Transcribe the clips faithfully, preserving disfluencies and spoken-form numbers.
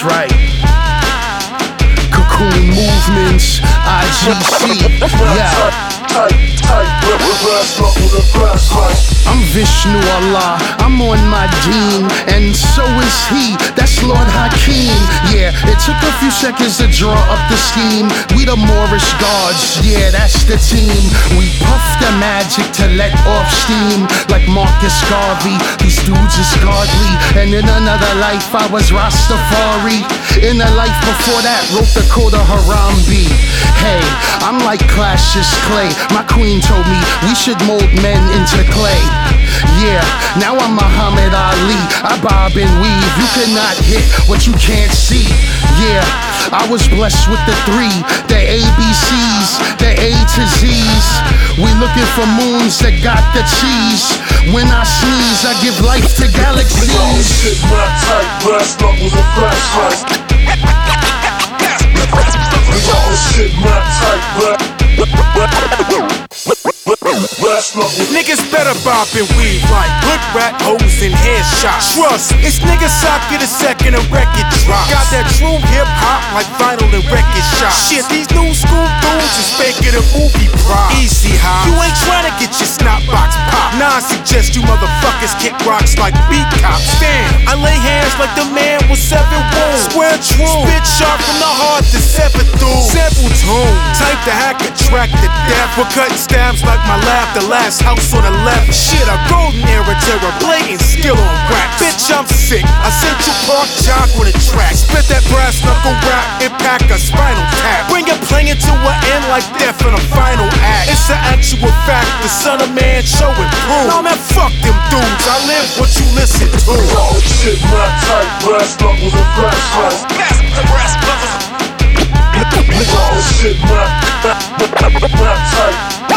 That's right. Cocoon Movements, I G C. Yeah. I'm Vishnu Allah, I'm on my deen, and so is he, that's Lord Hakeem. Yeah, it took a few seconds to draw up the scheme. We the Moorish gods, yeah, that's the team. We puff the magic to let off steam, like Marcus Garvey. These dudes is godly, and in another life I was Rastafari. In a life before that, wrote the Code of Harambe. Hey, I'm like Cassius Clay. My queen told me we should mold men into clay. Yeah, now I'm Muhammad Ali. I bob and weave. You cannot hit what you can't see. Yeah, I was blessed with the three, the A B Cs, the A to Z's. We looking for moons that got the cheese. When I sneeze, I give life to galaxies. Shit, my tight, blast up with a flashlight. Shit, my tight, niggas better bob and weave like good rat hoes and headshots. Trust, it's niggas socket a second a record drop. Got that true hip hop like vinyl and record shop. Shit, these new school dudes is faking a movie prop. Easy high, you ain't trying to get your snot box pop. Nah, I suggest you motherfuckers kick rocks like beat cops. Stand, I lay hands like the man with seven wounds. Swear true, spit sharp from the heart to seven through. Several tune, type the hack attract the death. We're cutting stabs like my lab, the last house on the left. Shit, a golden era terror, blatant skill on crack. Bitch, I'm sick, I sent you Park Chalk on the track. Spit that brass knuckle rap, impact a spinal tap. Bring it playing to an end like death in a final act. It's an actual fact, the son of man show and prove. No man, fuck them dudes, I live what you listen to. Oh shit, my tight, brass knuckles and flashlights. Brass knuckles. Oh shit, my tight.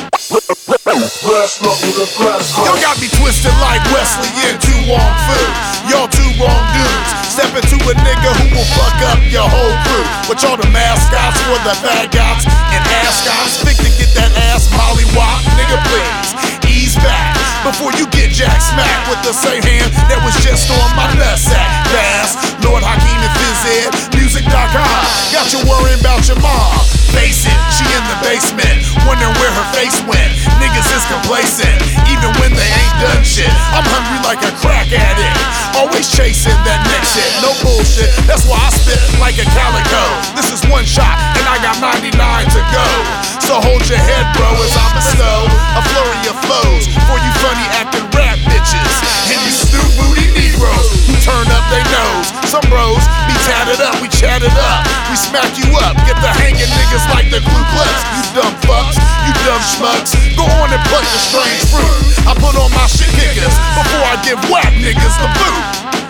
Y'all got me twisted like Wesley in two wrong foods. Y'all two wrong dudes. Step into a nigga who will fuck up your whole crew. But y'all the mascots for the bad guys and ascots. Think to get that ass mollywop, nigga please ease back before you get jack smacked with the same hand that was just on my nutsack. Bass, Lord Hakeem and Phys Ed, music dot com. Got you worrying about your mom. Face it, she in the basement, wondering where her face went. Niggas is complacent, even when they ain't done shit. I'm hungry like a crack addict, always chasing that next hit. No bullshit, that's why I spit like a calico. This is one shot, and I got ninety-nine to go. So hold your head, bro, as I bestow a flurry of flows for you funny acting rap bitches and you stoop booty Negroes who turn up they nose. Some bros be tatted up, we chatted up, we smack you up, get the hanging niggas like the Ku Klux. You dumb fucks, you dumb schmucks, go on and pluck the strange fruit. I put on my shit kickers before I give whack niggas the boot.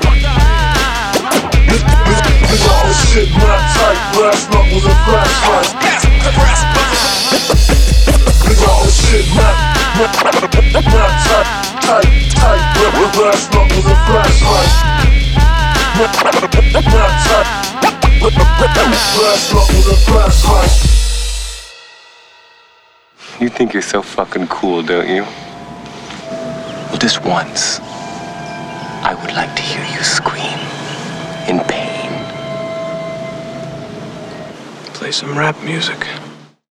Oh shit, my tight, brass knuckles and flashlights. Oh shit, my tight, tight, tight, brass knuckles and flashlights. My tight, brass knuckles and flashlights. You think you're so fucking cool, don't you? Well, just once, I would like to hear you scream in pain. Play some rap music.